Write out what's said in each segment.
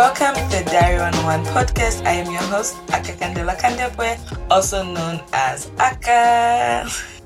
Welcome to the Diary 101 podcast. I am your host, Aka Kandela Kandepwe, also known as Aka.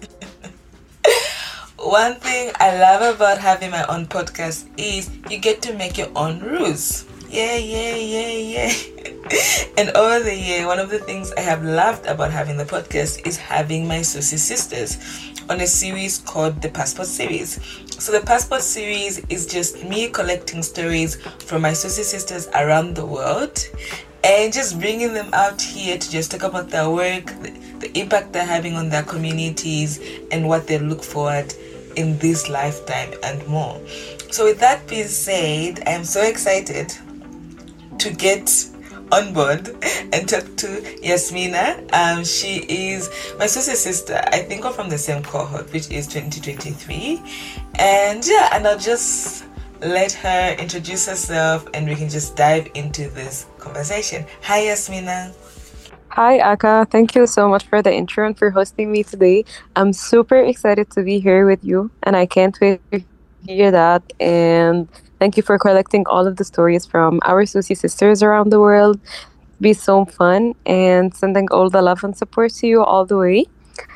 One thing I love about having my own podcast is you get to make your own rules. Yeah. And over the year, one of the things I have loved about having the podcast is having my Susie sisters on a series called the Passport Series. So the Passport Series is just me collecting stories from my Susie sisters around the world and just bringing them out here to just talk about their work, the impact they're having on their communities, and what they look forward in this lifetime and more. So with that being said, I am so excited to get on board and talk to Yasmina. She is my sister. I think we're from the same cohort, which is 2023. And I'll just let her introduce herself and we can just dive into this conversation. Hi, Yasmina. Hi, Aka. Thank you so much for the intro and for hosting me today. I'm super excited to be here with you, and I can't wait to hear that. And thank you for collecting all of the stories from our Susie sisters around the world. Be so fun, and sending all the love and support to you all the way.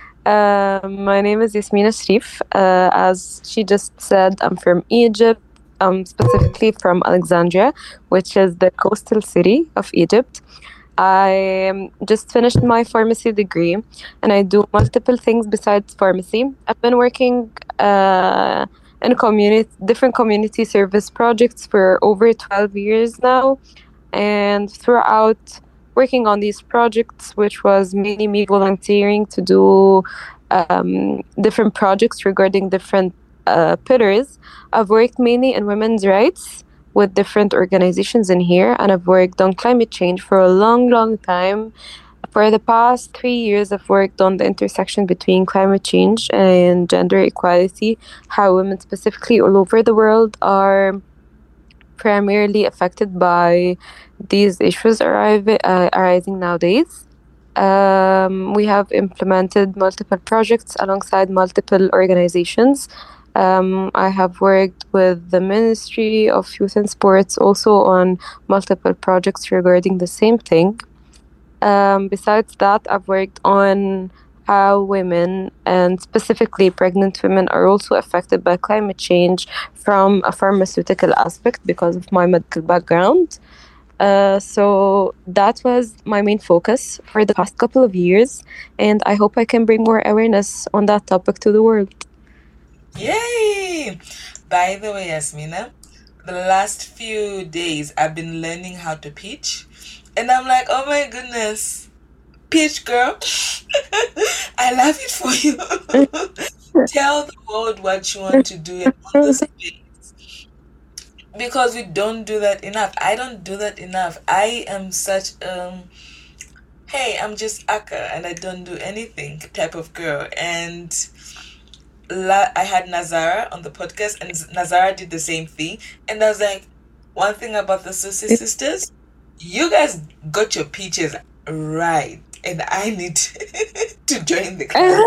My name is Yasmina Sharif. As she just said, I'm from Egypt. I'm specifically from Alexandria, which is the coastal city of Egypt. I just finished my pharmacy degree, and I do multiple things besides pharmacy. I've been working in different community service projects for over 12 years now, and throughout working on these projects, which was mainly me volunteering to do different projects regarding different pillars, I've worked mainly in women's rights with different organizations in here, and I've worked on climate change for a long time. For the past 3 years, I've worked on the intersection between climate change and gender equality, how women specifically all over the world are primarily affected by these issues arising nowadays. We have implemented multiple projects alongside multiple organizations. I have worked with the Ministry of Youth and Sports also on multiple projects regarding the same thing. Besides that, I've worked on how women, and specifically pregnant women, are also affected by climate change from a pharmaceutical aspect because of my medical background. So that was my main focus for the past couple of years, and I hope I can bring more awareness on that topic to the world. Yay! By the way, Yasmina, the last few days I've been learning how to pitch, and I'm like, oh my goodness, pitch girl. I love it for you. Tell the world what you want to do on the space, because we don't do that enough. I don't do that enough. I am such hey, I'm just Aka and I don't do anything type of girl. And I had Nazara on the podcast, and Nazara did the same thing. And I was like, one thing about the Susie sisters, you guys got your pitches right, and I need to join the club.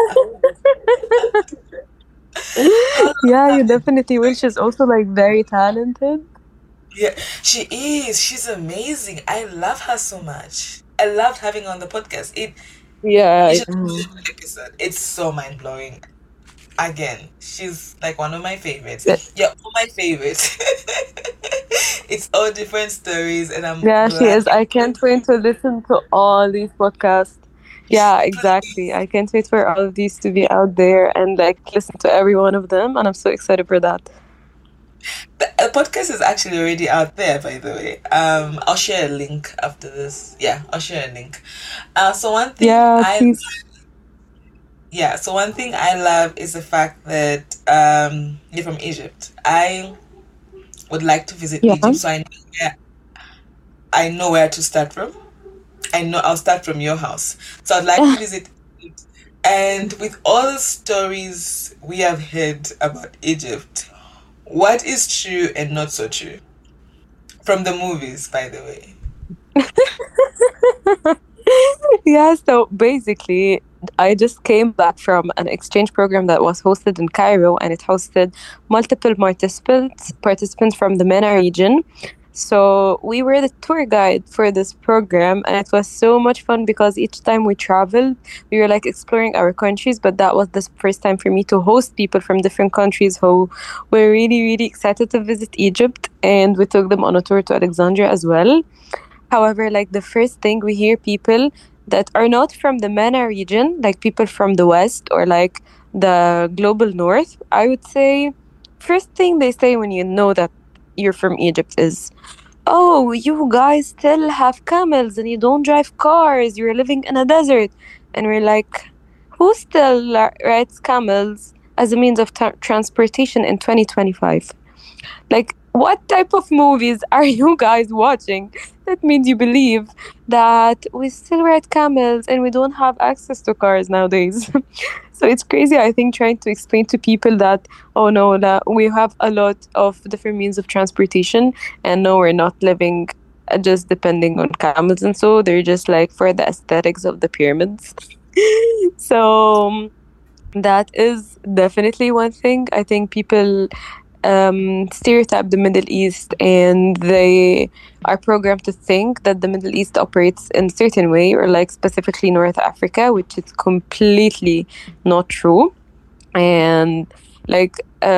Yeah, you definitely will. She's also very talented. Yeah, she is. She's amazing. I love her so much. I loved having her on the podcast. You should do an episode. It's so mind-blowing. Again, she's like one of my favorites. Yeah, all my favorites. It's all different stories, and she is. I can't wait to listen to all these podcasts. Yeah, exactly. I can't wait for all of these to be out there and listen to every one of them, and I'm so excited for that. The podcast is actually already out there, by the way. I'll share a link after this. Yeah, I'll share a link. So one thing so one thing I love is the fact that you're from Egypt. I would like to visit Egypt, so I know where to start from. I know I'll start from your house. So I'd like to visit Egypt. And with all the stories we have heard about Egypt, what is true and not so true? From the movies, by the way. Yeah, so basically, I just came back from an exchange program that was hosted in Cairo, and it hosted multiple participants from the MENA region. So we were the tour guide for this program, and it was so much fun because each time we traveled, we were like exploring our countries. But that was the first time for me to host people from different countries who were really, really excited to visit Egypt, and we took them on a tour to Alexandria as well. However, like the first thing we hear people that are not from the MENA region, like people from the West or like the global North, I would say, first thing they say when you know that you're from Egypt is, "Oh, you guys still have camels and you don't drive cars. You're living in a desert." And we're like, who still rides camels as a means of transportation in 2025? Like, what type of movies are you guys watching? That means you believe that we still ride camels and we don't have access to cars nowadays. So it's crazy, I think, trying to explain to people that, oh no, that we have a lot of different means of transportation, and no, we're not living just depending on camels, and so they're just like for the aesthetics of the pyramids. So that is definitely one thing. I think people stereotype the Middle East, and they are programmed to think that the Middle East operates in a certain way, or like specifically North Africa, which is completely not true. And like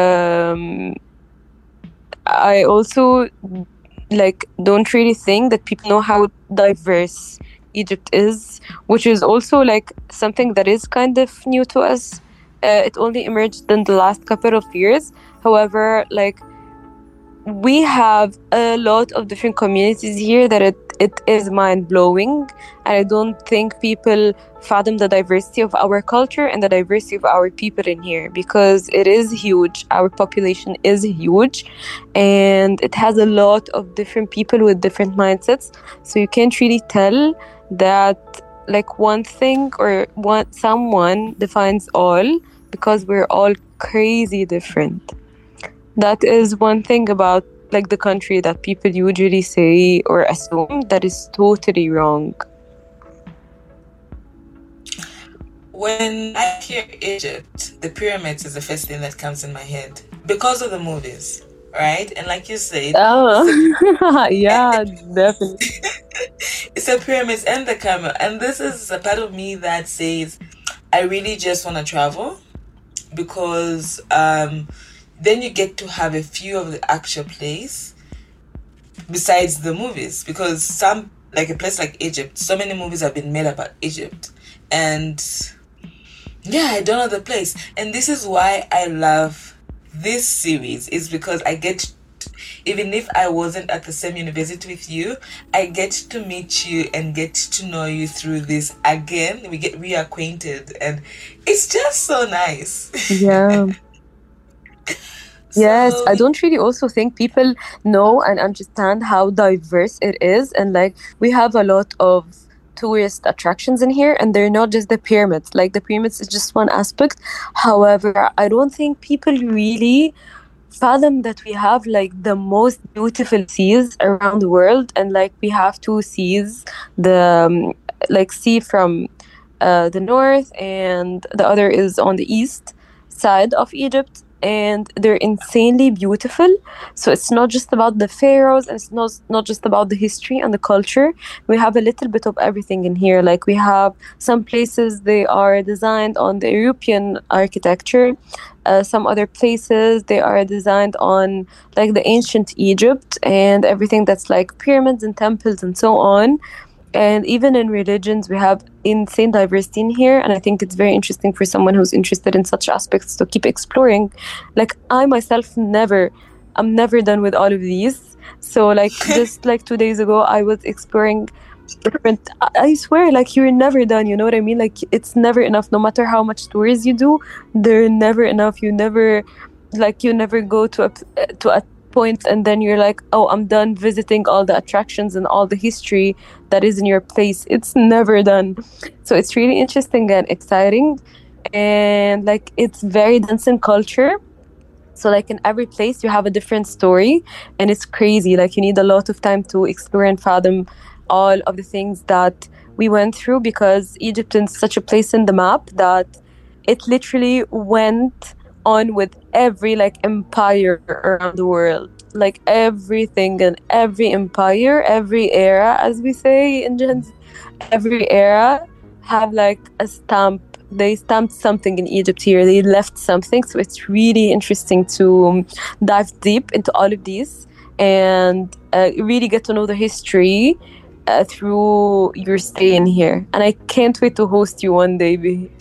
I also like don't really think that people know how diverse Egypt is, which is also like something that is kind of new to us. It only emerged in the last couple of years. However, like we have a lot of different communities here that it is mind blowing, and I don't think people fathom the diversity of our culture and the diversity of our people in here, because it is huge. Our population is huge, and it has a lot of different people with different mindsets. So you can't really tell that like one thing or one someone defines all, because we're all crazy different. That is one thing about like the country that people usually say or assume that is totally wrong. When I hear Egypt, the pyramids is the first thing that comes in my head because of the movies, right? And like you said, Oh, yeah, definitely. it's the pyramids and the camel. And this is a part of me that says, I really just want to travel, because then you get to have a few of the actual place besides the movies, because some, like a place like Egypt, so many movies have been made about Egypt, and yeah, I don't know the place. And this is why I love this series, is because I get even if I wasn't at the same university with you, I get to meet you and get to know you through this again. We get reacquainted, and it's just so nice. Yeah. Yes, So I don't really also think people know and understand how diverse it is. And like, we have a lot of tourist attractions in here, and they're not just the pyramids. Like, the pyramids is just one aspect. However, I don't think people really fathom that we have like the most beautiful seas around the world. And like, we have two seas, the like sea from the north, and the other is on the east side of Egypt, and they're insanely beautiful. So it's not just about the pharaohs, and it's not just about the history and the culture. We have a little bit of everything in here. Like, we have some places they are designed on the European architecture. Some other places they are designed on like the ancient Egypt and everything that's like pyramids and temples and so on. And even in religions, we have insane diversity in here. And I think it's very interesting for someone who's interested in such aspects to keep exploring. Like, I myself I'm never done with all of these. So like, just like 2 days ago, I was exploring different, I swear, like, you're never done, you know what I mean? Like, it's never enough. No matter how much tours you do, they're never enough. You never go to a point and then you're like, oh, I'm done visiting all the attractions and all the history that is in your place. It's never done. So it's really interesting and exciting, and like, it's very dense in culture. So like, in every place you have a different story, and it's crazy. Like, you need a lot of time to explore and fathom all of the things that we went through, because Egypt is such a place in the map that it literally went on with every like empire around the world. like everything and every empire, every era, as we say in Gen Z, every era have like a stamp. They stamped something in Egypt here. They left something. So it's really interesting to dive deep into all of these and really get to know the history through your stay in here. And I can't wait to host you one day.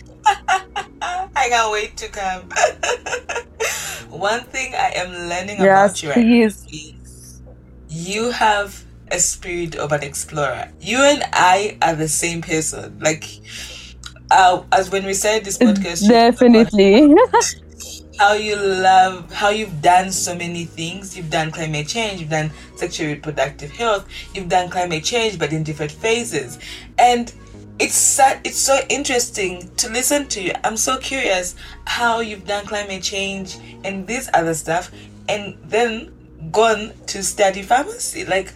I can't wait to come. One thing I am learning Yes, about you right now please. is you have a spirit of an explorer. You and I are the same person. Like, as when we started this podcast, you talked about Definitely. how you love, how you've done so many things. You've done climate change, you've done sexual reproductive health, you've done climate change, but in different phases. And it's so interesting to listen to you. I'm so curious how you've done climate change and this other stuff, and then gone to study pharmacy. Like,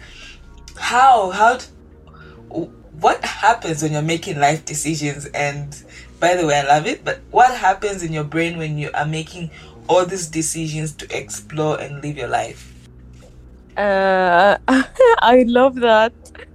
what happens when you're making life decisions? And by the way, I love it, but what happens in your brain when you are making all these decisions to explore and live your life? I love that.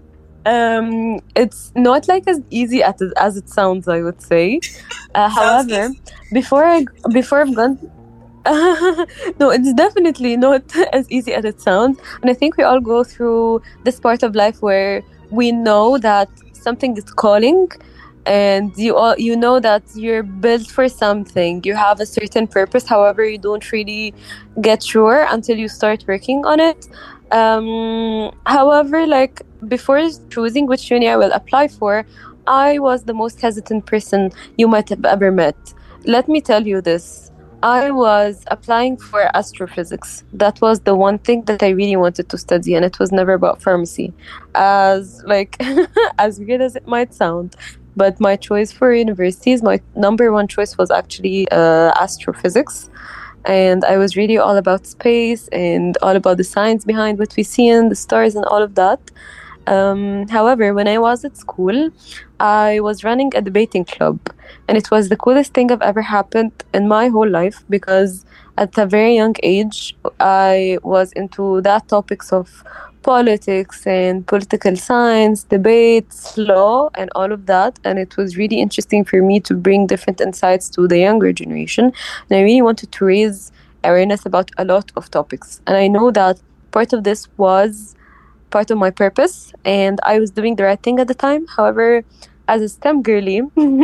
It's not like as easy as it sounds, I would say. Sounds However, easy. before I've gone, no, it's definitely not as easy as it sounds. And I think we all go through this part of life where we know that something is calling, and you know that you're built for something. You have a certain purpose. However, you don't really get sure until you start working on it. However, like before choosing which uni I will apply for, I was the most hesitant person you might have ever met. Let me tell you this. I was applying for astrophysics. That was the one thing that I really wanted to study, and it was never about pharmacy. As like as weird as it might sound, but my choice for universities, my number one choice was actually astrophysics, and I was really all about space and all about the science behind what we see in the stars and all of that. However, when I was at school, I was running a debating club, and it was the coolest thing I've ever happened in my whole life because at a very young age, I was into that topics of politics and political science, debates, law, and all of that. And it was really interesting for me to bring different insights to the younger generation. And I really wanted to raise awareness about a lot of topics. And I know that part of this was part of my purpose, and I was doing the right thing at the time. However, as a STEM girly,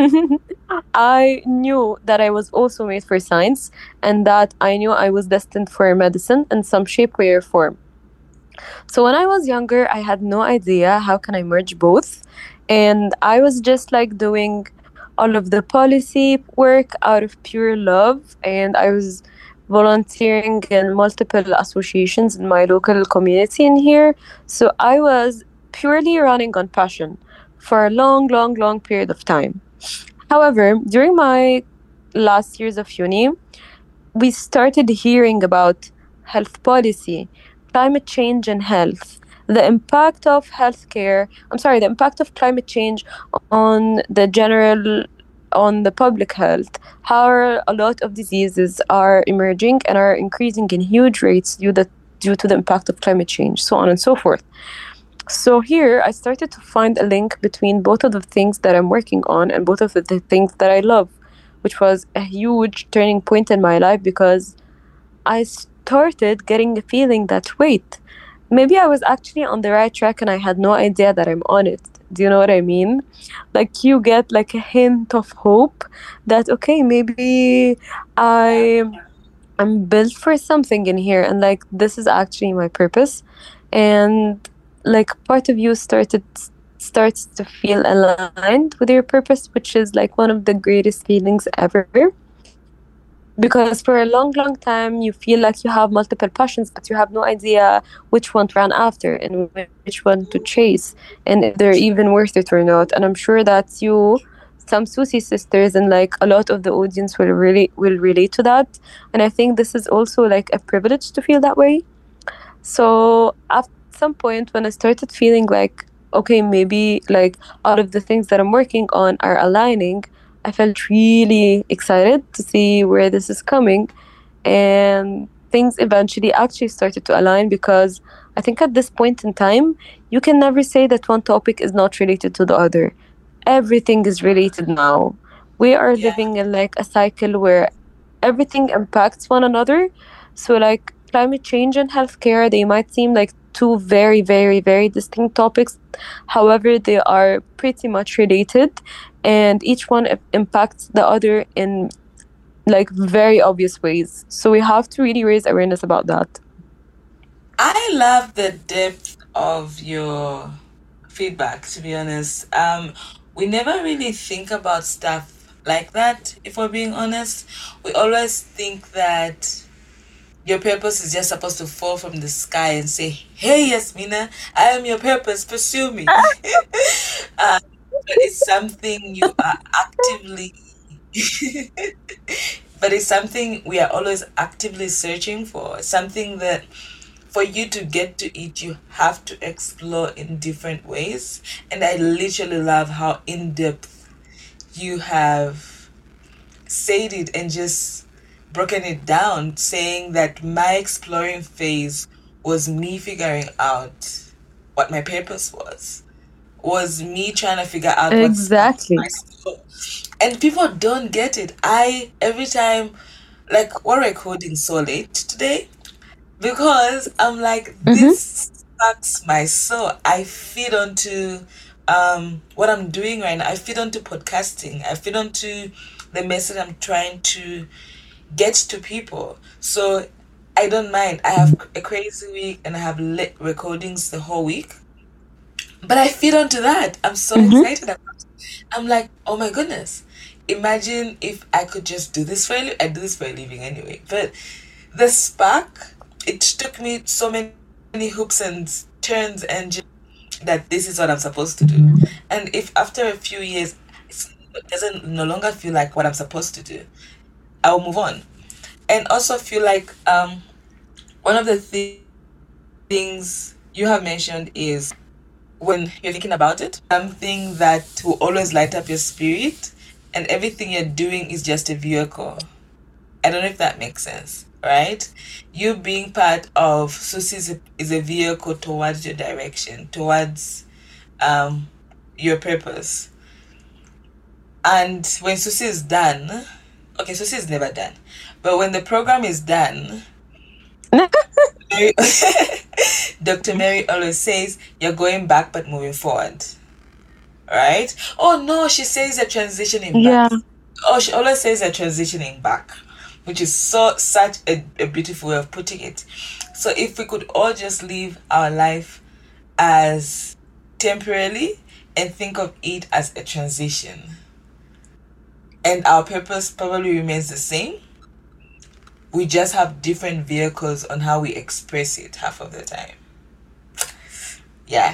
I knew that I was also made for science, and that I knew I was destined for medicine in some shape, way, or form. So when I was younger, I had no idea how can I merge both, and I was just like doing all of the policy work out of pure love, and I was volunteering in multiple associations in my local community in here. So I was purely running on passion for a long, long, long period of time. However, during my last years of uni, we started hearing about health policy, climate change and health, the impact of healthcare, the impact of climate change on the general, on the public health, how a lot of diseases are emerging and are increasing in huge rates due to the impact of climate change, so on and so forth. So here I started to find a link between both of the things that I'm working on and both of the things that I love, which was a huge turning point in my life because I started getting a feeling that, wait, maybe I was actually on the right track and I had no idea that I'm on it. Do you know what I mean? Like you get like a hint of hope that, okay, maybe I I'm built for something in here, and like this is actually my purpose. And like part of you starts to feel aligned with your purpose, which is like one of the greatest feelings ever. Because for a long, long time, you feel like you have multiple passions, but you have no idea which one to run after and which one to chase, and if they're even worth it or not. And I'm sure that some Susi sisters, and like a lot of the audience will relate to that. And I think this is also like a privilege to feel that way. So at some point, when I started feeling like, okay, maybe like all of the things that I'm working on are aligning, I felt really excited to see where this is coming. And things eventually actually started to align, because I think at this point in time, you can never say that one topic is not related to the other. Everything is related now. We are Yeah. living in like a cycle where everything impacts one another. So, like climate change and healthcare, they might seem like two very, very, very distinct topics. However, they are pretty much related, and each one impacts the other in like very obvious ways. So we have to really raise awareness about that. I love the depth of your feedback, to be honest. We never really think about stuff like that, if we're being honest. We always think that your purpose is just supposed to fall from the sky and say, "Hey, Yasmina, I am your purpose, pursue me." But it's something you are actively, but it's something we are always actively searching for. Something that for you to get to it, you have to explore in different ways. And I literally love how in depth you have said it and just broken it down, saying that my exploring phase was me figuring out what my purpose was me trying to figure out what sparked my Exactly. soul. And people don't get it. I, every time, like, we're recording so late today because I'm like, Mm-hmm. this sparks my soul. I feed onto what I'm doing right now. I feed onto podcasting. I feed onto the message I'm trying to get to people. So I don't mind. I have a crazy week and I have lit recordings the whole week. But I feed onto that. I'm so Mm-hmm. excited about it. I'm like, oh my goodness. Imagine if I could just do this for a living. I do this for a living anyway. But the spark, it took me so many hoops and turns and just that this is what I'm supposed to do. And if after a few years it doesn't no longer feel like what I'm supposed to do, I'll move on. And also feel like one of the things you have mentioned is when you're thinking about it, something that will always light up your spirit, and everything you're doing is just a vehicle. I don't know if that makes sense, right? You being part of Susie is a vehicle towards your direction, towards um, your purpose. And when Susie is done, okay, Susie is never done, but when the program is done, Mary, Dr. Mary always says, you're going back but moving forward, right? Oh no, she says you're transitioning back. Yeah. Oh, she always says you're transitioning back, which is such a beautiful way of putting it. So if we could all just live our life as temporarily and think of it as a transition, and our purpose probably remains the same, we just have different vehicles on how we express it half of the time. Yeah.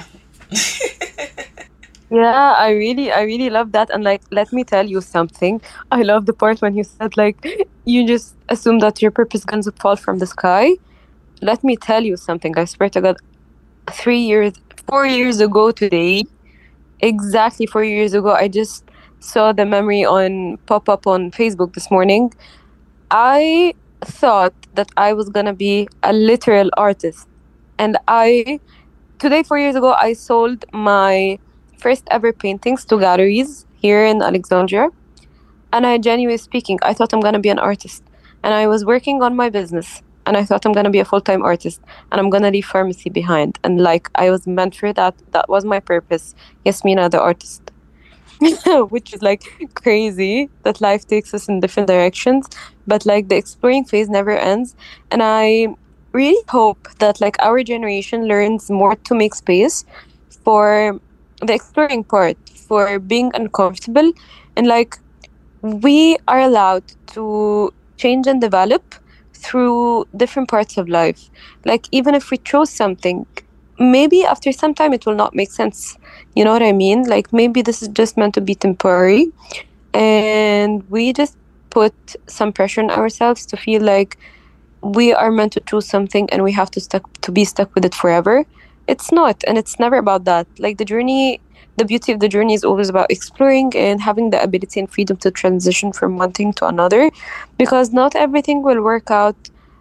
Yeah, I really love that. And like, let me tell you something. I love the part when you said like you just assume that your purpose is going to fall from the sky. Let me tell you something. I swear to God, 3 years, 4 years ago today, exactly 4 years ago, I just saw the memory on pop up on Facebook this morning. I thought that I was gonna be a literal artist, and I today 4 years ago I sold my first ever paintings to galleries here in Alexandria. And I genuinely speaking, I thought I'm gonna be an artist, and I was working on my business. And I thought I'm gonna be a full-time artist, and I'm gonna leave pharmacy behind. And like I was meant for that. That was my purpose. Yasmina, the artist. Which is like crazy that life takes us in different directions, but like the exploring phase never ends. And I really hope that like our generation learns more to make space for the exploring part, for being uncomfortable, and like we are allowed to change and develop through different parts of life. Like, even if we chose something, maybe after some time it will not make sense. You know what I mean? Like, maybe this is just meant to be temporary, and we just put some pressure on ourselves to feel like we are meant to choose something and we have to be stuck with it forever. It's not, and it's never about that. Like the beauty of the journey is always about exploring and having the ability and freedom to transition from one thing to another, because not everything will work out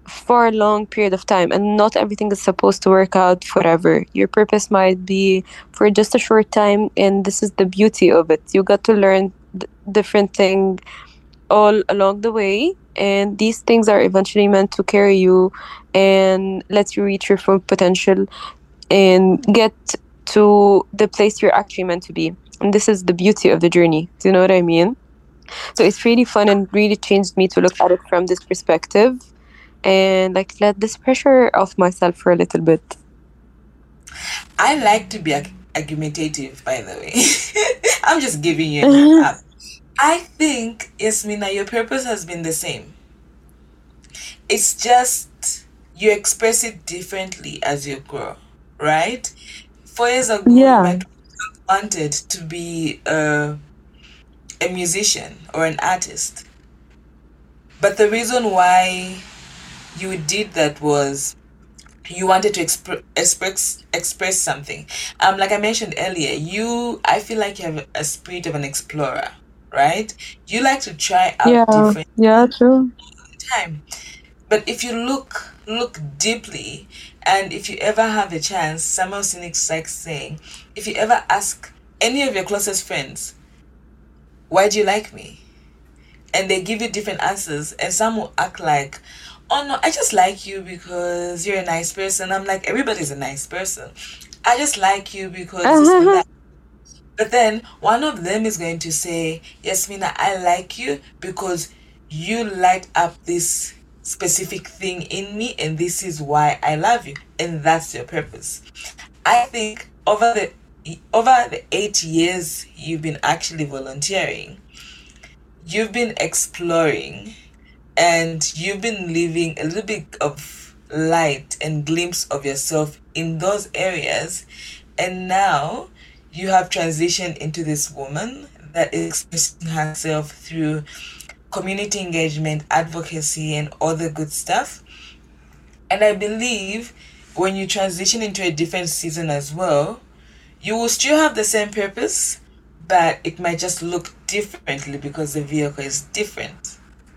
for a long period of time, and not everything is supposed to work out forever. Your purpose might be for just a short time, and this is the beauty of it. You got to learn different things all along the way, and these things are eventually meant to carry you and let you reach your full potential and get to the place you're actually meant to be. And this is the beauty of the journey. Do you know what I mean? So it's really fun and really changed me to look at it from this perspective and like let this pressure off myself for a little bit. I like to be argumentative, by the way. I'm just giving you an up. I think, Yasmina, your purpose has been the same. It's just you express it differently as you grow, right? 4 years ago, you might have wanted to be a musician or an artist. But the reason why you did that was you wanted to express something. Like I mentioned earlier, I feel like you have a spirit of an explorer, right? You like to try out different True. time. But if you look deeply, and if you ever have a chance, Samuel Sinek likes saying, if you ever ask any of your closest friends, why do you like me? And they give you different answers, and some will act like, oh no, I just like you because you're a nice person. I'm like, everybody's a nice person. I just like you because this and that. But then one of them is going to say, Yasmina, I like you because you light up this specific thing in me, and this is why I love you. And that's your purpose. I think over the 8 years you've been actually volunteering, you've been exploring, and you've been living a little bit of light and glimpse of yourself in those areas. And now you have transitioned into this woman that is expressing herself through community engagement, advocacy, and all the good stuff. And I believe when you transition into a different season as well, you will still have the same purpose, but it might just look differently because the vehicle is different.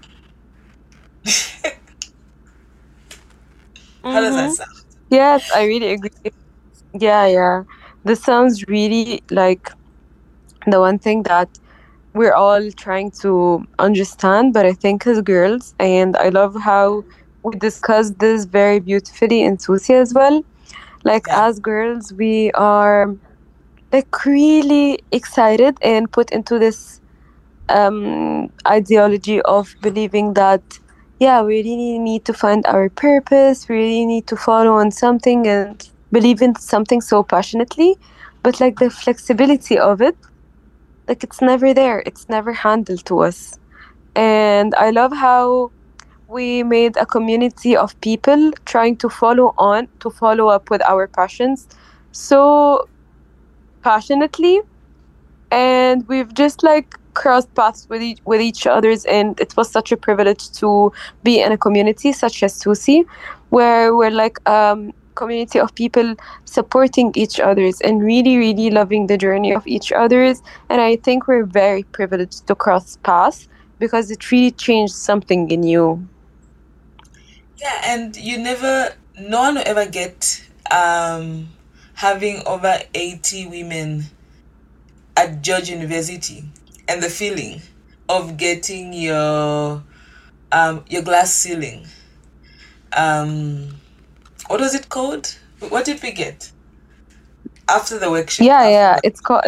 How does that sound? Yes, I really agree. Yeah. This sounds really like the one thing that we're all trying to understand, but I think as girls, and I love how we discussed this very beautifully in Susi as well. Like as girls, we are like really excited and put into this ideology of believing that we really need to find our purpose, we really need to follow on something and believe in something so passionately, but like the flexibility of it, like it's never there, it's never handled to us. And I love how we made a community of people trying to follow up with our passions so passionately, and we've just like crossed paths with each others, and it was such a privilege to be in a community such as Susi, where we're like community of people supporting each others and really really loving the journey of each others. And I think we're very privileged to cross paths because it really changed something in you. And no one will ever get having over 80 women at George University and the feeling of getting your glass ceiling. What was it called? What did we get after the workshop? It's called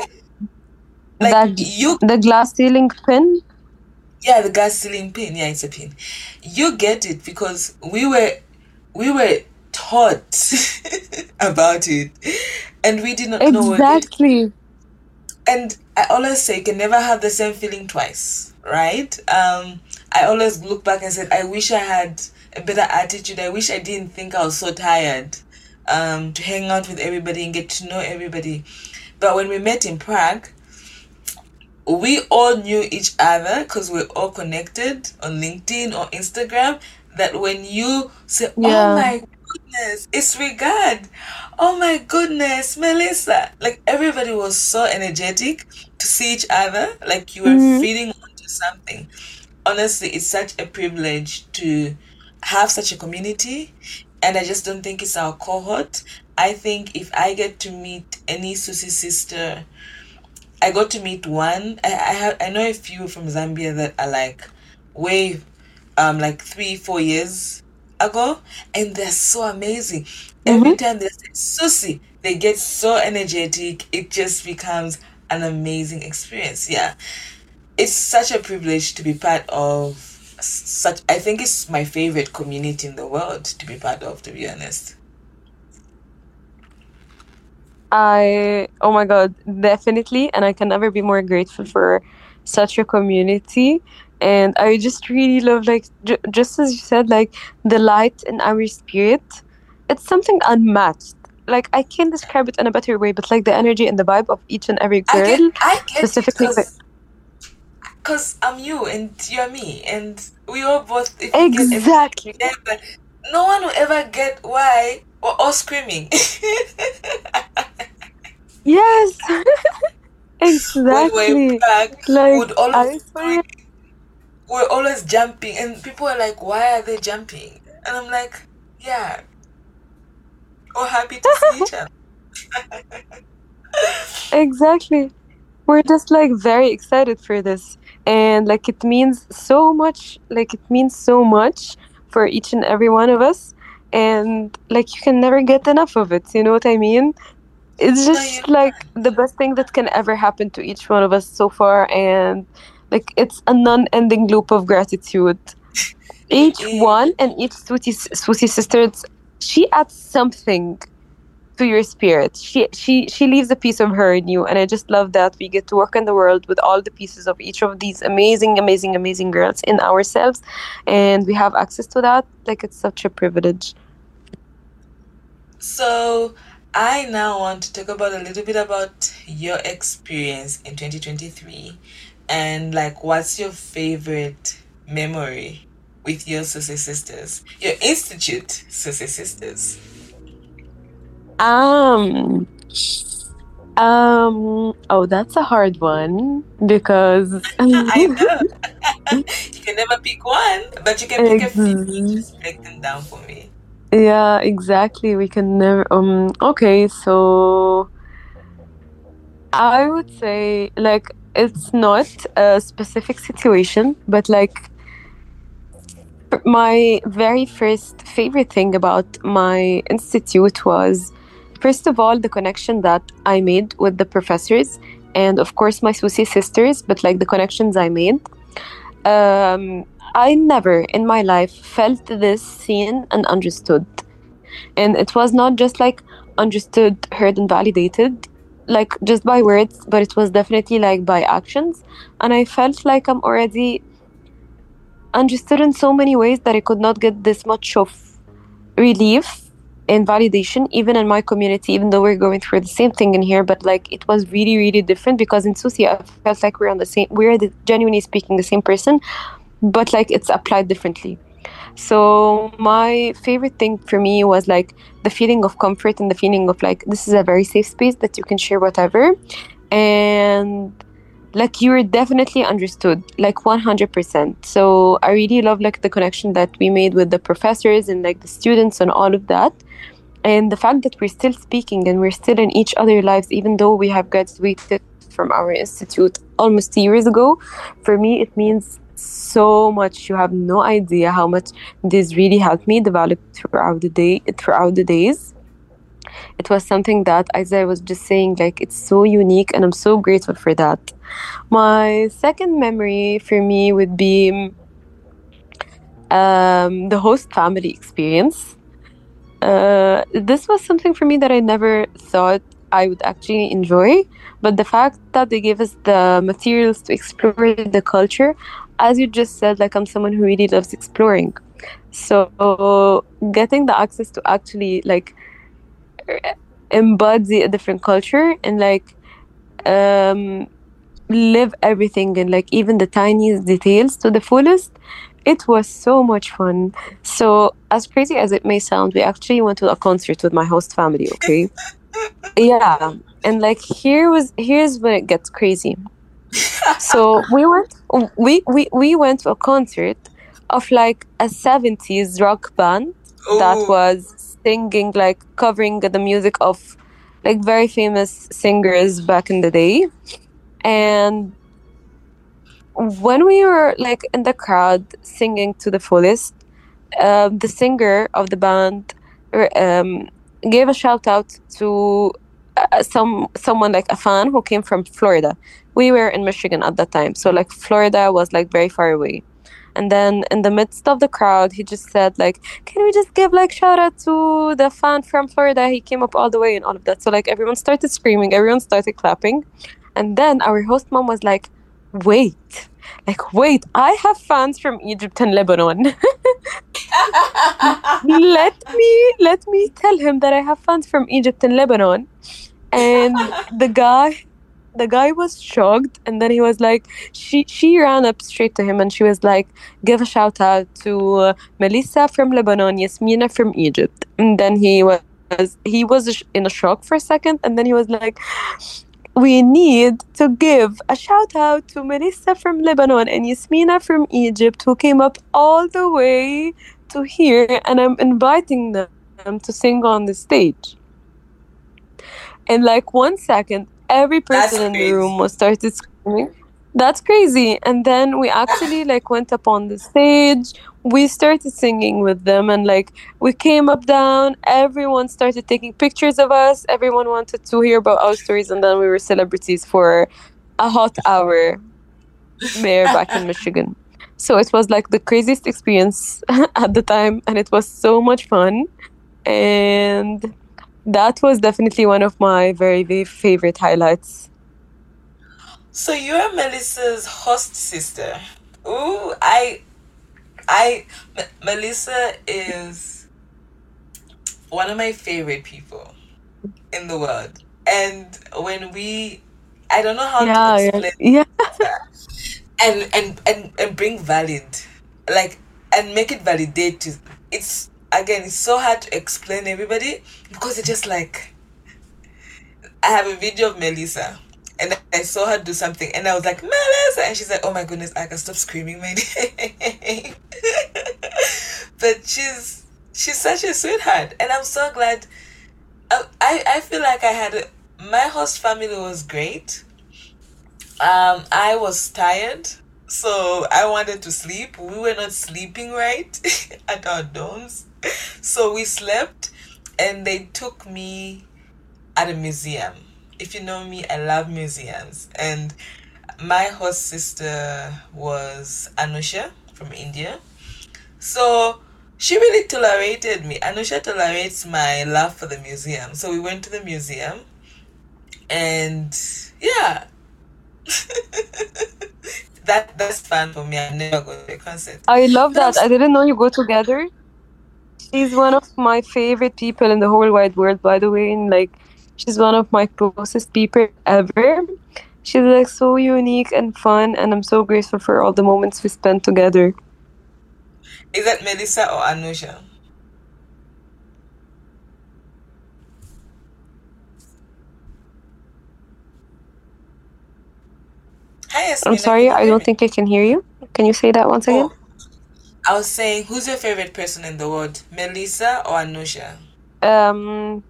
you the glass ceiling pin. Yeah, the glass ceiling pin. Yeah, it's a pin. You get it because we were taught about it, and we did not know exactly. And I always say you can never have the same feeling twice, right? I always look back and said, I wish I had a better attitude. I wish I didn't think I was so tired to hang out with everybody and get to know everybody. But when we met in Prague, we all knew each other because we're all connected on LinkedIn or Instagram. That when you say, oh my goodness, it's Regard. Oh my goodness, Melissa. Like everybody was so energetic to see each other. Like you were feeding onto something. Honestly, it's such a privilege to have such a community, and I just don't think it's our cohort. I think if I get to meet any Susi sister, I got to meet one. I know a few from Zambia that are like way like 3-4 years ago, and they're so amazing. Every time they say Susi, they get so energetic. It just becomes an amazing experience. Yeah, it's such a privilege to be part of such. I think it's my favorite community in the world to be part of, to be honest. Oh my God, definitely. And I can never be more grateful for such a community. And I just really love, like, just as you said, like, the light in our spirit. It's something unmatched. Like, I can't describe it in a better way, but like the energy and the vibe of each and every girl, I get it specifically. because I'm you and you're me, and we all both, if we get everything Exactly. together, no one will ever get why we're all screaming. Yes, When we're exactly. back, Like, would always I swear. we're always jumping, and people are like, "Why are they jumping?" And I'm like, "Yeah, we're happy to see each other." Exactly. We're just like very excited for this. And like it means so much, like it means so much for each and every one of us. And like you can never get enough of it. You know what I mean? It's No, you just like the best thing that can ever happen to each one of us so far. And like it's a non ending loop of gratitude. it Each is. one and each Sweetie sister, she adds something to your spirit. She leaves a piece of her in you, and I just love that we get to work in the world with all the pieces of each of these amazing, amazing, amazing girls in ourselves, and we have access to that. Like it's such a privilege. So I now want to talk about a little bit about your experience in 2023, and like what's your favorite memory with your Susi sisters, your institute Susi sisters. Um. Oh, that's a hard one because I know you can never pick one, but you can pick a few. Ex- Just break them down for me. yeah, exactly. We can never. Okay, so I would say like it's not a specific situation, but like my very first favorite thing about my institute was, first of all, the connection that I made with the professors and, of course, my Susi sisters, but like the connections I made. I never in my life felt this seen and understood. And it was not just like understood, heard, and validated, like just by words, but it was definitely like by actions. And I felt like I'm already understood in so many ways that I could not get this much of relief and validation, even in my community, even though we're going through the same thing in here. But like it was really, really different because in Susi, I felt like genuinely speaking the same person, but like it's applied differently. So my favorite thing for me was like the feeling of comfort and the feeling of like this is a very safe space that you can share whatever. And like you were definitely understood like 100%. So I really love like the connection that we made with the professors and like the students and all of that, and the fact that we're still speaking and we're still in each other's lives even though we have graduated from our institute almost 2 years ago. For me it means so much. You have no idea how much this really helped me develop throughout the days. It was something that, as I was just saying, like it's so unique and I'm so grateful for that. My second memory for me would be the host family experience. This was something for me that I never thought I would actually enjoy, but the fact that they gave us the materials to explore the culture, as you just said, like I'm someone who really loves exploring. So getting the access to actually like embody a different culture and like um live everything and like even the tiniest details to the fullest. It was so much fun. So, as crazy as it may sound, we actually went to a concert with my host family, okay? Yeah. And like here's when it gets crazy. So we went to a concert of like a 70s rock band that Oh, was singing, like covering the music of like very famous singers back in the day. And when we were like in the crowd singing to the fullest, the singer of the band um, gave a shout out to someone like a fan who came from Florida. We were in Michigan at that time, so like Florida was like very far away. And then in the midst of the crowd, he just said like, "Can we just give like shout out to the fan from Florida? He came up all the way and all of that." So like everyone started screaming, everyone started clapping, and then our host mom was like, "Wait, like wait, I have fans from Egypt and Lebanon." Let me tell him that I have fans from Egypt and Lebanon. And the guy was shocked, and then he was like, she ran up straight to him and she was like, give a shout out to Melissa from Lebanon, Yasmina from Egypt. And then he was in a shock for a second, and then he was like, we need to give a shout out to Melissa from Lebanon and Yasmina from Egypt, who came up all the way to here, and I'm inviting them to sing on the stage. In like 1 second, every person that's in the room crazy. was started screaming. That's crazy. And then we actually like went up on the stage. We started singing with them, and like we came up down. Everyone started taking pictures of us. Everyone wanted to hear about our stories, and then we were celebrities for a hot hour there back in Michigan. So it was like the craziest experience at the time, and it was so much fun. And that was definitely one of my very, very favorite highlights. So you're Melissa's host sister. Ooh, Melissa is one of my favorite people in the world. And I don't know how to Yeah, yeah, explain yeah. that and bring valid, like, and make it validate. It's again, it's so hard to explain everybody because it's just like I have a video of Melissa. And I saw her do something, and I was like, Melissa, and she's like, "Oh my goodness, I can stop screaming my name." But she's such a sweetheart, and I'm so glad. I feel like my host family was great. I was tired, so I wanted to sleep. We were not sleeping right at our dorms, so we slept, and they took me at a museum. If you know me, I love museums, and my host sister was Anusha from India. So she really tolerated me. Anusha tolerates my love for the museum. So we went to the museum, and yeah, that's fun for me. I've never gone to a concert. I love But that. I didn't know you go together. She's one of my favorite people in the whole wide world, by the way. And like, she's one of my closest people ever. She's like so unique and fun, and I'm so grateful for all the moments we spent together. is that Melissa or Anusha? Hi, I'm Yasmina, can sorry, you I hear don't me? think I can hear you. Can you say that once again? Oh, I was saying, who's your favorite person in the world, Melissa or Anusha? Um,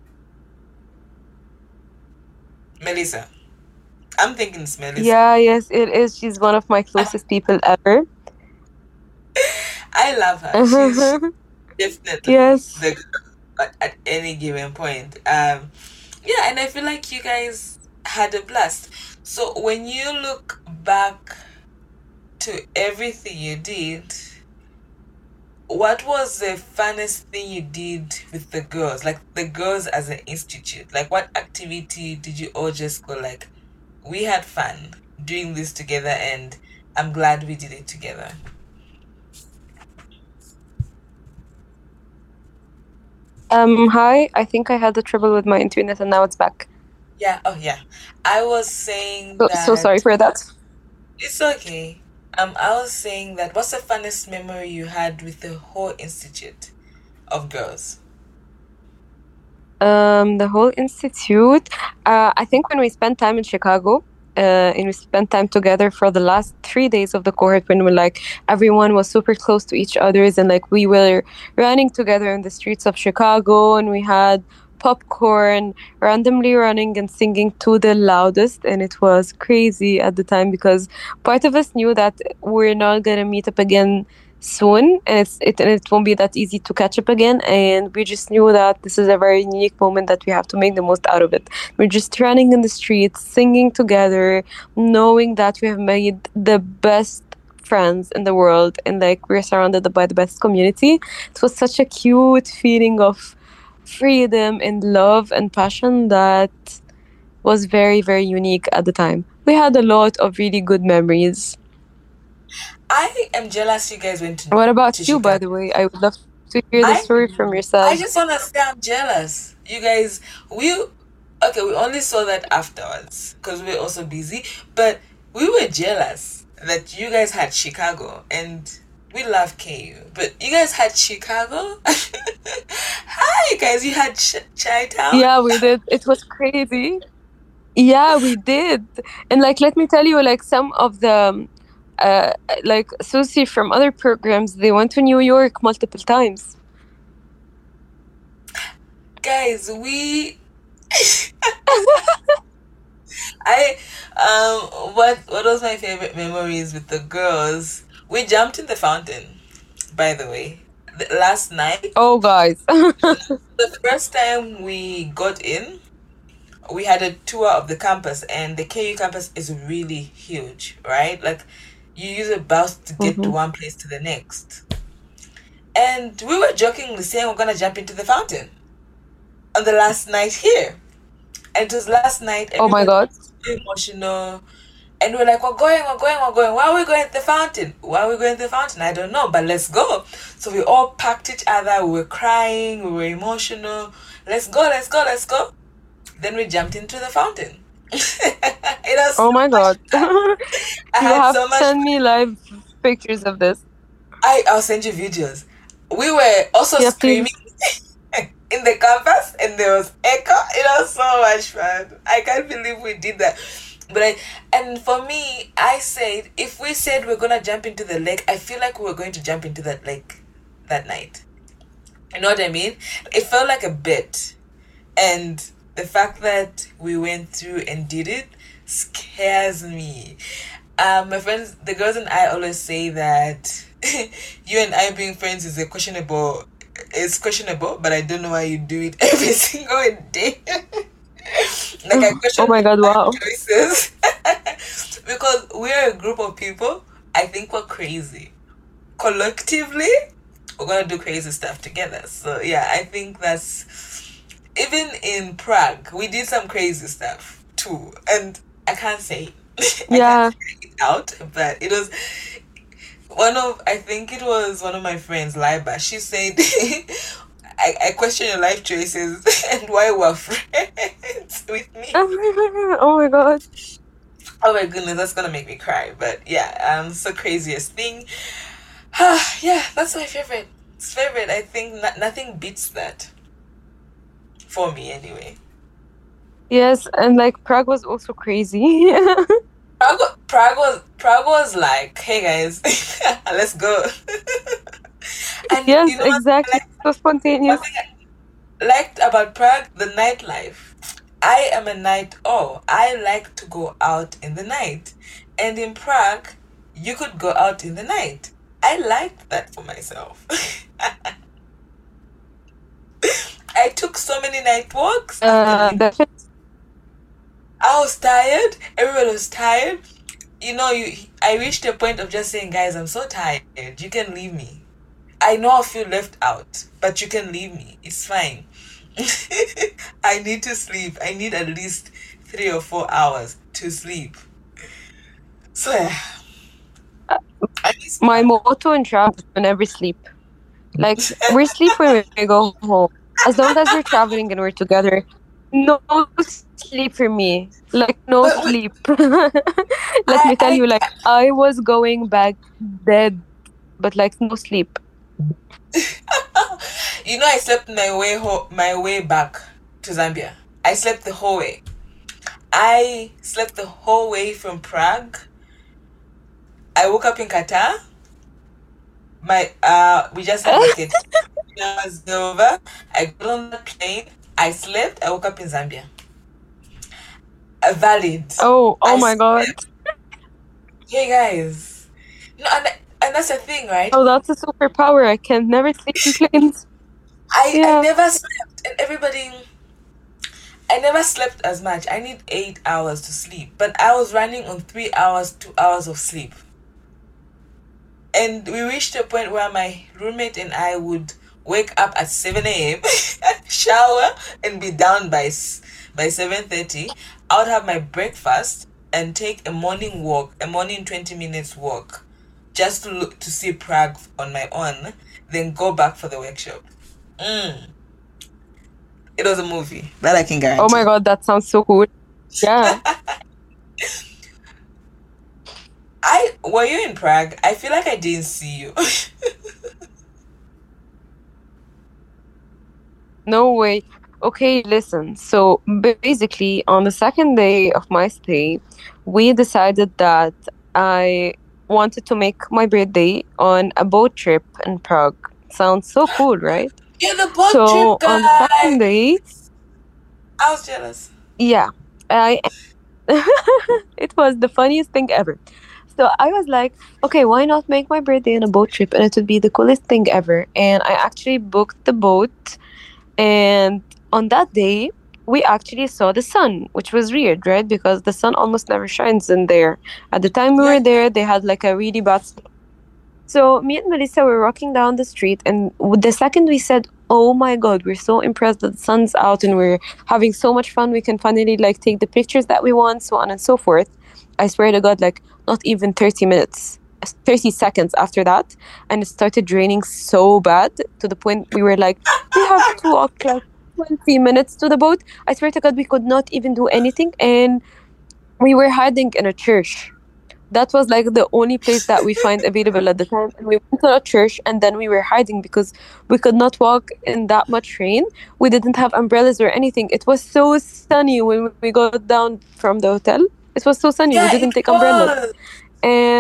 Melissa. I'm thinking it's Melissa. yeah, yes, it is. She's one of my closest people ever. I love her. She's definitely Yes. the at any given point. Yeah, and I feel like you guys had a blast. So when you look back to everything you did, what was the funnest thing you did with the girls? Like the girls as an institute. Like what activity did you all just go like, we had fun doing this together and I'm glad we did it together. Hi. I think I had the trouble with my internet and now it's back. Yeah, oh yeah. I was saying So sorry that for that. it's okay. I was saying that what's the funnest memory you had with the whole institute of girls? The whole institute. I think when we spent time in Chicago. and we spent time together for the last 3 days of the cohort when we like everyone was super close to each others and like we were running together in the streets of Chicago and we had popcorn randomly running and singing to the loudest, and it was crazy at the time because part of us knew that we're not gonna meet up again soon, and it won't be that easy to catch up again, and we just knew that this is a very unique moment that we have to make the most out of it. We're just running in the streets, singing together, knowing that we have made the best friends in the world and like we're surrounded by the best community. It was such a cute feeling of freedom and love and passion that was very, very unique at the time. We had a lot of really good memories. I am jealous you guys went What about to you, by the Chicago. way? I would love to hear the I story from I yourself. just want to say I'm jealous. You guys, we only saw that afterwards because we were also busy, but we were jealous that you guys had Chicago and we love KU, but you guys had Chicago. Hi guys, you had Chi-Town. Yeah, we did. It was crazy. Yeah, we did. And like, let me tell you, like some of the uh, like associates from other programs, they went to New York multiple times. Guys, we I what was my favorite memories with the girls? We jumped in the fountain, by the way. Last night, Oh, guys. the first time we got in, we had a tour of the campus, and the KU campus is really huge, right? Like you use a bus to get to Mhm. one place to the next. And we were jokingly saying we're gonna jump into the fountain on the last night here. And it was last night, Oh my everybody God. was so emotional. And we're like, we're going, we're going, we're going. Why are we going to the fountain? Why are we going to the fountain? I don't know, but let's go. So we all packed each other. We were crying. We were emotional. Let's go, let's go, let's go. Then we jumped into the fountain. It was Oh so my much God. fun. I You had have so to much send fun. me live pictures of this. I'll send you videos. We were also Yeah, screaming please. in the campus, and there was echo. It was so much fun. I can't believe we did that. But and for me, I said if we said we're gonna jump into the lake, I feel like we were going to jump into that lake that night. You know what I mean? It felt like a bet, and the fact that we went through and did it scares me. My friends, the girls and I always say that you and I being friends is a questionable. It's questionable, but I don't know why you do it every single day. Like I question Oh my God, my life wow. choices because we're a group of people. I think we're crazy. Collectively, we're gonna do crazy stuff together. So yeah, I think that's even in Prague, we did some crazy stuff too, and I can't say I can't Yeah. say it out, but it was I think it was one of my friends, Liba. She said, I question your life choices and why we're friends with me. Oh my God. Oh my goodness, that's gonna make me cry. But yeah, so craziest thing. Yeah, that's my favorite. It's favorite. I think nothing beats that for me anyway. Yes, and like Prague was also crazy. Prague was like, hey guys, let's go. And Yes, you know what I exactly. like? So One spontaneous. thing I liked about Prague, the nightlife. I am a night owl. I like to go out in the night. And in Prague, you could go out in the night. I liked that for myself. I took so many night walks after leaving. Definitely. I was tired. Everybody was tired. I reached a point of just saying, guys, I'm so tired. You can leave me. I know I feel left out, but you can leave me. It's fine. I need to sleep. I need at least 3 or 4 hours to sleep. So yeah, I miss My Prague. motto in travel is never sleep. Like, we sleep when we go home. As long as we're traveling and we're together, no sleep for me. Like, no But sleep. Let me tell you, like, I was going back dead, but like, no sleep. I slept my way back to Zambia. I slept the whole way. I slept the whole way from Prague. I woke up in Qatar. We just had like a 2 hours over. I got on the plane. I slept. I woke up in Zambia. Valid. Oh I my God. slept. Hey guys. No, and that's the thing, right? Oh, that's a superpower. I can never sleep in planes. I Yeah. never slept, and everybody. I never slept as much. I need 8 hours to sleep, but I was running on 3 hours, 2 hours of sleep. And we reached a point where my roommate and I would wake up at 7 a.m., shower, and be down by 7:30. I would have my breakfast and take a morning walk, a morning 20 minutes walk, just to see Prague on my own, then go back for the workshop. It was a movie. That I can guarantee. Oh my God, that sounds so cool. Yeah. Were you in Prague? I feel like I didn't see you. No way. Okay, listen. So basically, on the second day of my stay, we decided that I wanted to make my birthday on a boat trip in Prague. Sounds so cool, right? Yeah, the boat So trip on the second guy. day, I was jealous. yeah, it was the funniest thing ever. So I was like, okay, why not make my birthday on a boat trip? And it would be the coolest thing ever. And I actually booked the boat. And on that day, we actually saw the sun, which was weird, right? Because the sun almost never shines in there. At the time we were there, they had like a really bad storm. So me and Melissa were walking down the street, and the second we said, "Oh my God, we're so impressed that the sun's out and we're having so much fun. We can finally like take the pictures that we want, so on and so forth." I swear to God, like not even 30 minutes, 30 seconds after that, and it started raining so bad to the point we were like, we have to walk like 20 minutes to the boat. I swear to God, we could not even do anything, and we were hiding in a church. That was like the only place that we find available at the time. And we went to a church, and then we were hiding because we could not walk in that much rain. We didn't have umbrellas or anything. It was so sunny when we got down from the hotel. It was so sunny. We Yeah, didn't it take umbrellas. was. And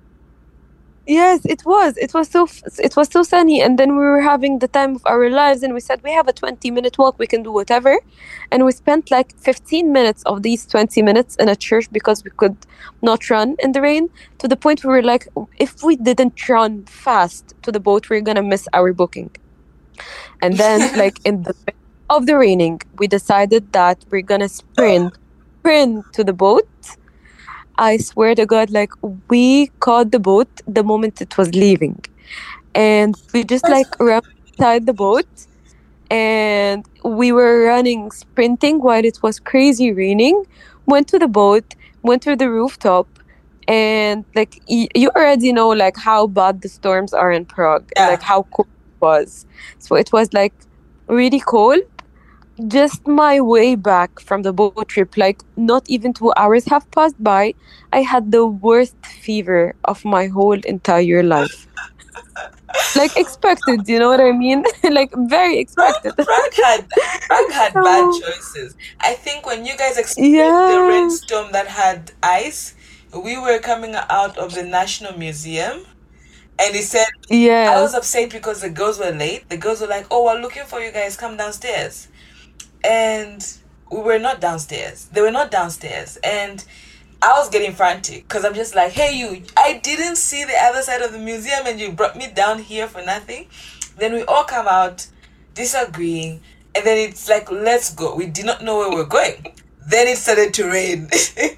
yes, it was. It was so sunny, and then we were having the time of our lives, and we said we have a 20-minute walk, we can do whatever. And we spent like 15 minutes of these 20 minutes in a church because we could not run in the rain, to the point we were like, if we didn't run fast to the boat, we're gonna miss our booking. And then like in the middle of the raining, we decided that we're gonna sprint to the boat. I swear to God, like we caught the boat the moment it was leaving, and we just like ran inside the boat, and we were running, sprinting while it was crazy raining. Went to the boat, went to the rooftop, and like you already know like how bad the storms are in Prague, and like how cold it was. So it was like really cold. Just my way back from the boat trip, like not even 2 hours have passed by, I had the worst fever of my whole entire life. Like expected, you know what I mean? Like very expected. Prague had bad choices. I think when you guys experienced the rainstorm that had ice, we were coming out of the National Museum, and he said, I was upset because the girls were late. The girls were like, "Oh, we're looking for you guys. Come downstairs." And we were not downstairs. They were not downstairs. And I was getting frantic because I'm just like, hey, you, I didn't see the other side of the museum and you brought me down here for nothing. Then we all come out disagreeing. And then it's like, let's go. We did not know where we're going. Then it started to rain.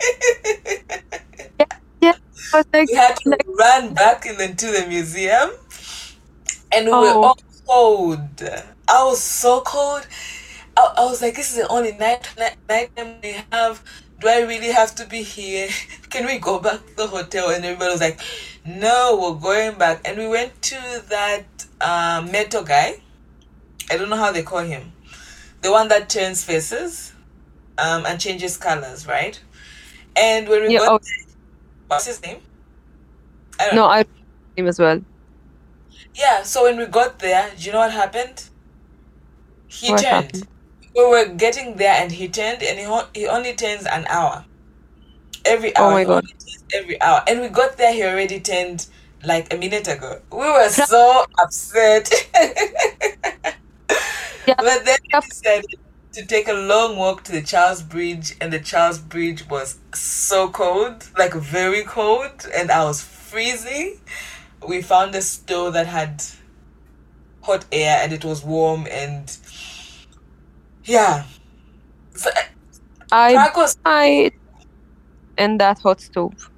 Yeah. We had to run back into the museum. And we were all cold. I was so cold. I was like, this is the only night time we have. Do I really have to be here? Can we go back to the hotel? And everybody was like, no, we're going back. And we went to that metal guy. I don't know how they call him. The one that turns faces and changes colors, right? And when we got there, what's his name? I don't know. I know him as well. Yeah, so when we got there, do you know what happened? He turned. We were getting there, and he turned, and he only turns an hour. Every Oh hour. my He God. only turns every hour. And we got there, he already turned like a minute ago. We were so upset. Yeah. But then we decided to take a long walk to the Charles Bridge, and the Charles Bridge was so cold, like very cold, and I was freezing. We found a store that had hot air, and it was warm, and yeah. So, I Prague was. I in that hot stove.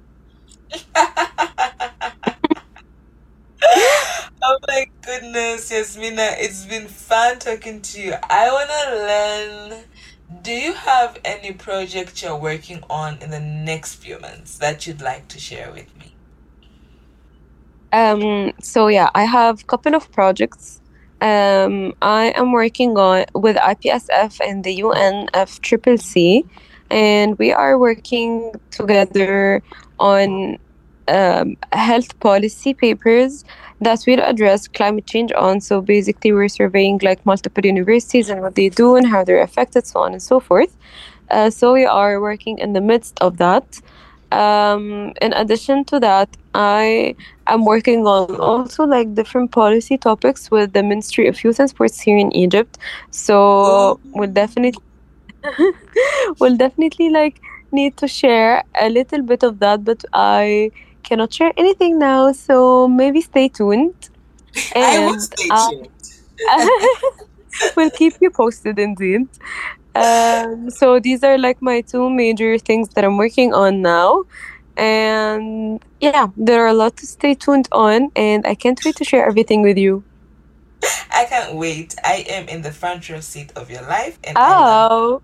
Oh my goodness, Yasmina, it's been fun talking to you. I want to learn. Do you have any project you're working on in the next few months that you'd like to share with me? So yeah, I have a couple of projects. I am working on with IPSF and the UNFCCC, and we are working together on health policy papers that will address climate change on. So basically, we're surveying like multiple universities and what they do and how they're affected, so on and so forth. So we are working in the midst of that. In addition to that, I am working on also like different policy topics with the Ministry of Youth and Sports here in Egypt. Ooh, So we'll definitely like need to share a little bit of that, but I cannot share anything now. So maybe stay tuned, I will and stay I tuned. will keep you posted indeed. So these are like my two major things that I'm working on now. And yeah, there are a lot to stay tuned on, and I can't wait to share everything with you. I can't wait. I am in the front row seat of your life, and I love Oh,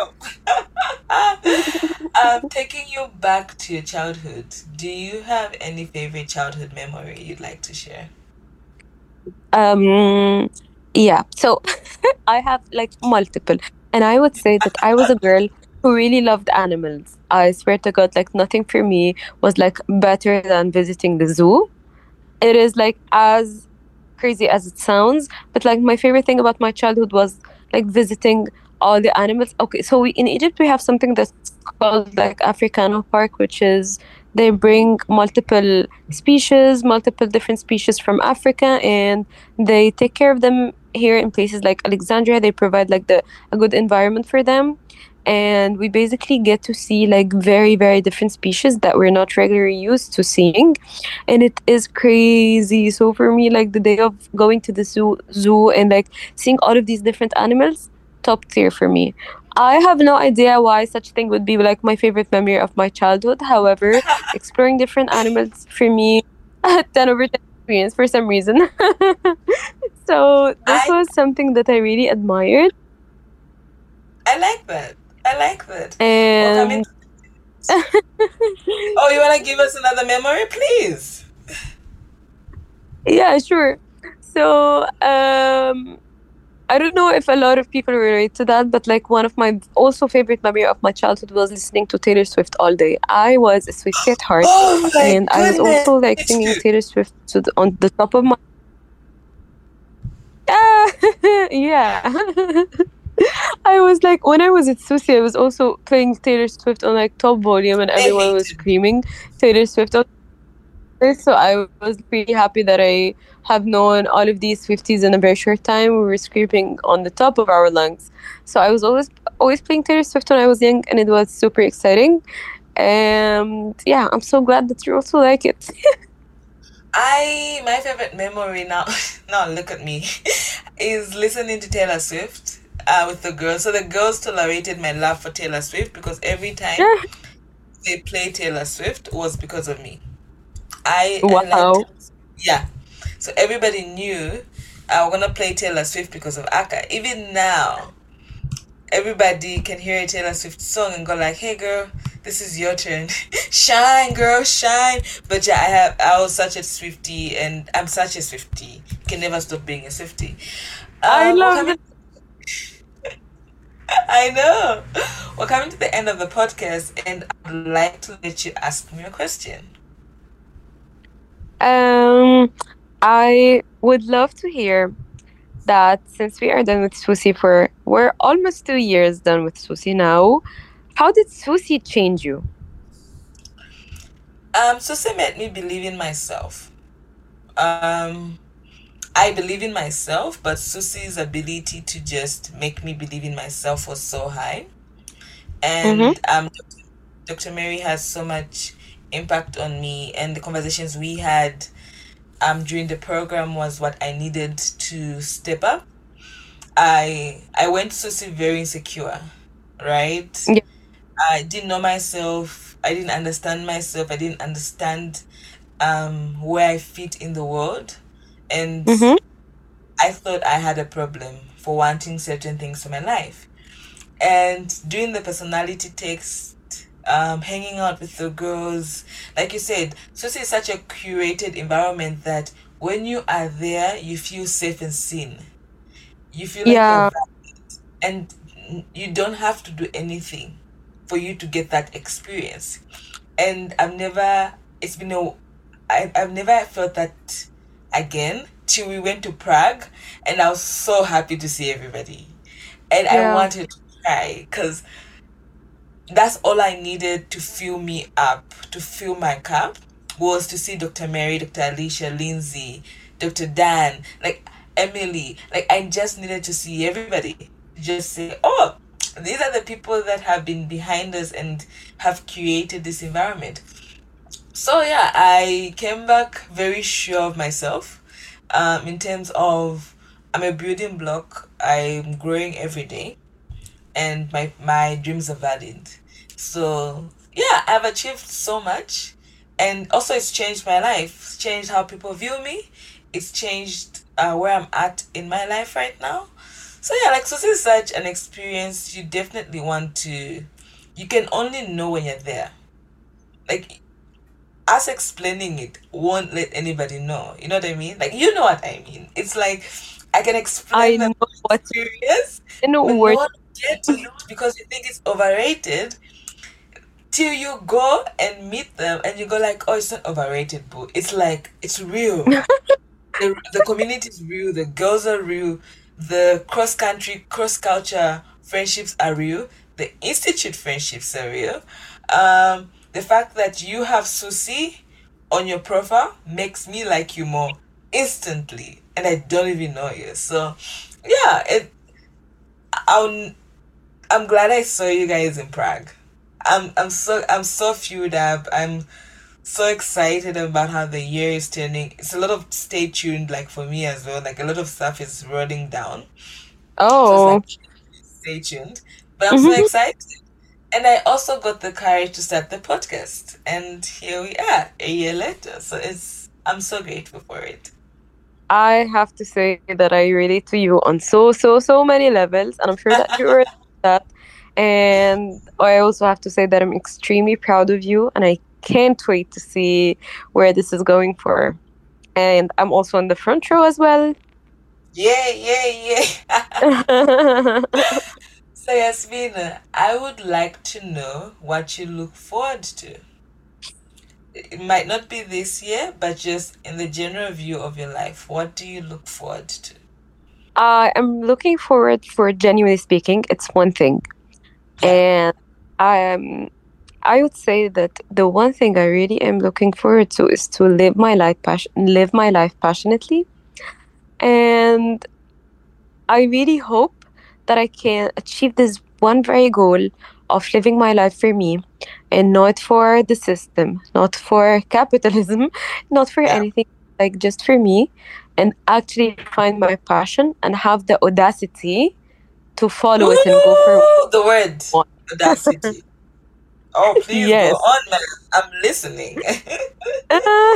it. Taking you back to your childhood, do you have any favorite childhood memory you'd like to share? um, yeah. So I have like multiple, and I would say that I was a girl who really loved animals. I swear to God, like nothing for me was like better than visiting the zoo. It is like as crazy as it sounds, but like my favorite thing about my childhood was like visiting all the animals. Okay, so we in Egypt we have something that's called like Africano Park, which is they bring multiple species, multiple different species from Africa, and they take care of them here in places like Alexandria. They provide like the a good environment for them, and we basically get to see like very different species that we're not regularly used to seeing, and it is crazy. So for me, like the day of going to the zoo and like seeing all of these different animals, top tier for me. I have no idea why such thing would be like my favorite memory of my childhood. However, exploring different animals for me, 10 over 10 experience for some reason. So this I was something that I really admired. I like that. I like that. Well, coming. And Oh, you wanna give us another memory, please? yeah, sure. So I don't know if a lot of people relate to that, but like one of my also favorite memory of my childhood was listening to Taylor Swift all day. I was a Swiftie at heart, Oh my and I was goodness, also like me singing too. Taylor Swift on the top of my yeah. I was like when I was at Susie, I was also playing Taylor Swift on like top volume, and I everyone was hated. screaming Taylor Swift. So I was pretty happy that I have known all of these 50s in a very short time. We were screaming on the top of our lungs. So I was always playing Taylor Swift when I was young, and it was super exciting. And yeah, I'm so glad that you also like it. My favorite memory now, now look at me, is listening to Taylor Swift with the girls. So the girls tolerated my love for Taylor Swift because every time they play Taylor Swift was because of me. I like Wow. Taylor Swift. Yeah. So everybody knew we're gonna play Taylor Swift because of Aka. Even now, everybody can hear a Taylor Swift song and go like, "Hey girl, this is your turn. Shine, girl, shine." But yeah, I was such a Swiftie, and I'm such a Swiftie. Can never stop being a Swiftie. I We're love coming. it. I know. We're coming to the end of the podcast, and I'd like to let you ask me a question. Um, I would love to hear. that since we are done with Susie for we're almost 2 years done with Susie now. How did Susie change you? Susie made me believe in myself. Um, I believe in myself, but Susie's ability to just make me believe in myself was so high. Mm-hmm. And Dr. Mary has so much impact on me, and the conversations we had during the program was what I needed to step up. I went to Susie very insecure, right? Yeah. I didn't know myself. I didn't understand myself. I didn't understand where I fit in the world, and Mm-hmm. I thought I had a problem for wanting certain things for my life. And doing the personality test, hanging out with the girls, like you said, Susie is such a curated environment that when you are there, you feel safe and seen. You feel like you're Yeah. valid, and you don't have to do anything for you to get that experience. And it's been I've never felt that again till we went to Prague, and I was so happy to see everybody. And I Yeah. wanted to cry because that's all I needed to fill me up, to fill my cup, was to see Dr. Mary, Dr. Alicia, Lindsay, Dr. Dan, like Emily. Like I just needed to see everybody. Just say, oh, these are the people that have been behind us and have created this environment. So yeah, I came back very sure of myself. In terms of I'm a building block. I'm growing every day, and my dreams are valid. So yeah, I've achieved so much, and also it's changed my life. It's changed how people view me. It's changed where I'm at in my life right now. So yeah, like Susie is such an experience you definitely want to. You can only know when you're there. Like us explaining it won't let anybody know. You know what I mean? Like you know what I mean. It's like I can I explain the know what experience, you know but no word. one gets it because you think it's overrated till you go and meet them and you go like, oh, it's not overrated, boo. It's like it's real. The community is real. The girls are real. The cross country, cross culture friendships are real. The institute friendships are real. The fact that you have Susie on your profile makes me like you more instantly, and I don't even know you. So, yeah, I'm I'm glad I saw you guys in Prague. I'm so fueled up. I'm so excited about how the year is turning. It's a lot of stay tuned, like for me as well. Like a lot of stuff is rolling down. So it's Oh. like stay tuned. But I'm so excited. And I also got the courage to start the podcast. And here we are, a year later. So I'm so grateful for it. I have to say that I relate to you on so many levels, and I'm sure that you're that. And I also have to say that I'm extremely proud of you, and I can't wait to see where this is going for. And I'm also on the front row as well. Yeah, yeah, yeah. So Yasmina, I would like to know what you look forward to. It might not be this year, but just in the general view of your life, what do you look forward to? I am looking forward for genuinely speaking, it's one thing. Yeah. And I would say that the one thing I really am looking forward to is to live my life passionately. And I really hope that I can achieve this one very goal of living my life for me and not for the system, not for capitalism, not for Yeah. anything, like just for me, and actually find my passion and have the audacity to follow it and go for Ooh, the word what I want. audacity. Oh, please go Yes. on, man. I'm listening. Uh,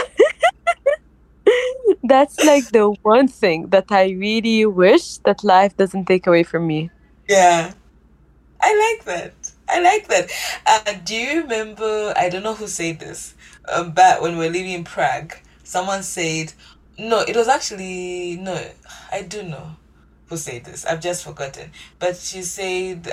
that's like the one thing that I really wish that life doesn't take away from me. Yeah. I like that. I like that. Do you remember? I don't know who said this, but when we were living in Prague, someone said, no, it was actually, no, I do know who said this. I've just forgotten. But she said,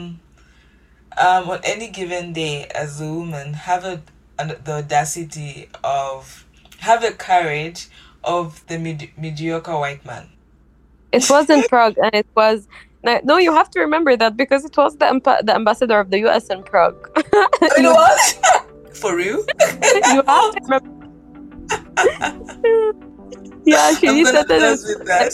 on any given day, as a woman, the audacity of, have the courage of the mediocre white man. It was in Prague, and it was. No, you have to remember that because it was the ambassador of the US in Prague. You know what? For real? You have to remember. Yeah, she I'm gonna said that. with that.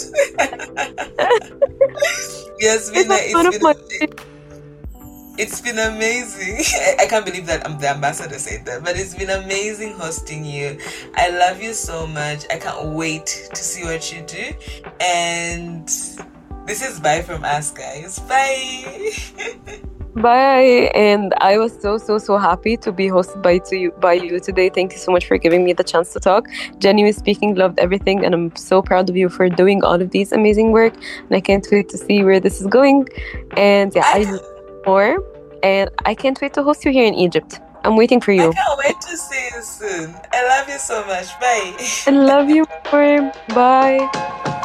Yes, It was one of my. It's been amazing. I can't believe that the ambassador said that, but it's been amazing hosting you. I love you so much. I can't wait to see what you do. And this is bye from us, guys. Bye. Bye. And I was so happy to be hosted by you today. Thank you so much for giving me the chance to talk. Genuinely speaking, loved everything, and I'm so proud of you for doing all of these amazing work. And I can't wait to see where this is going. And yeah, more, and I can't wait to host you here in Egypt. I'm waiting for you. I can't wait to see you soon. I love you so much. Bye. I love you more. Bye.